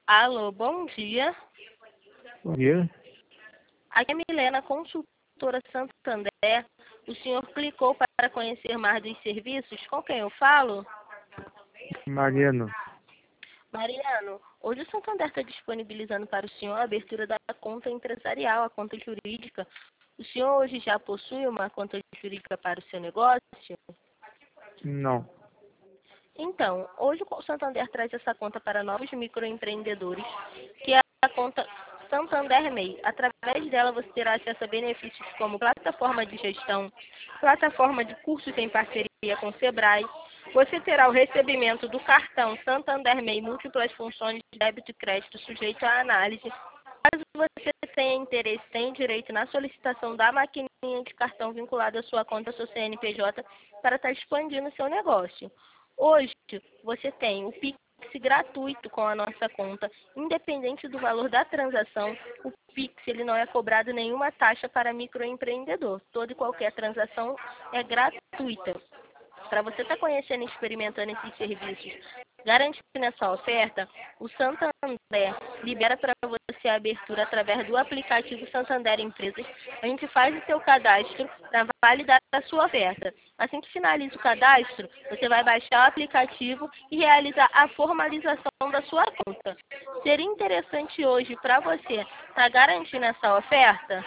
Alô, bom dia. Bom dia. Aqui é a Milena, consultora Santander. O senhor clicou para conhecer mais dos serviços? Com quem eu falo? Mariano. Mariano, hoje o Santander está disponibilizando para o senhor a abertura da conta empresarial, a conta jurídica. O senhor hoje já possui uma conta jurídica para o seu negócio? Não. Então, hoje o Santander traz essa conta para novos microempreendedores, que é a conta Santander MEI. Através dela você terá acesso a benefícios como plataforma de gestão, plataforma de cursos em parceria com o Sebrae. Você terá o recebimento do cartão Santander MEI múltiplas funções de débito e crédito sujeito à análise. Caso você tenha interesse, tem direito na solicitação da maquininha de cartão vinculada à sua conta, ao seu CNPJ, para estar expandindo o seu negócio. Hoje, você tem o Pix gratuito com a nossa conta, independente do valor da transação. O Pix ele não é cobrado nenhuma taxa para microempreendedor. Toda e qualquer transação é gratuita. Para você estar conhecendo e experimentando esses serviços, garantindo essa oferta, o Santander libera para você a abertura através do aplicativo Santander Empresas. A gente faz o seu cadastro para validar a sua oferta. Assim que finaliza o cadastro, você vai baixar o aplicativo e realizar a formalização da sua conta. Seria interessante hoje para você estar garantindo essa oferta?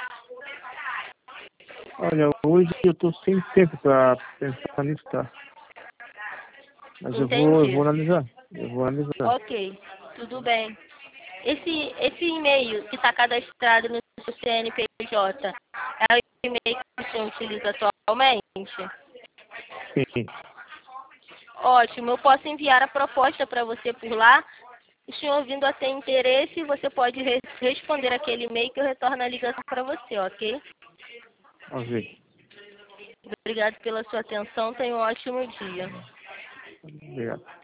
Olha, hoje eu estou sem tempo para pensar nisso, tá? Mas eu Entendi. vou analisar. Eu vou analisar. Ok, tudo bem. Esse e-mail que está cadastrado no seu CNPJ é o e-mail que o senhor utiliza atualmente? Sim. Ótimo, eu posso enviar a proposta para você por lá. O senhor vindo a ter interesse, você pode responder aquele e-mail que eu retorno a ligação para você, ok? Ok. Obrigado pela sua atenção, tenha um ótimo dia. Obrigado.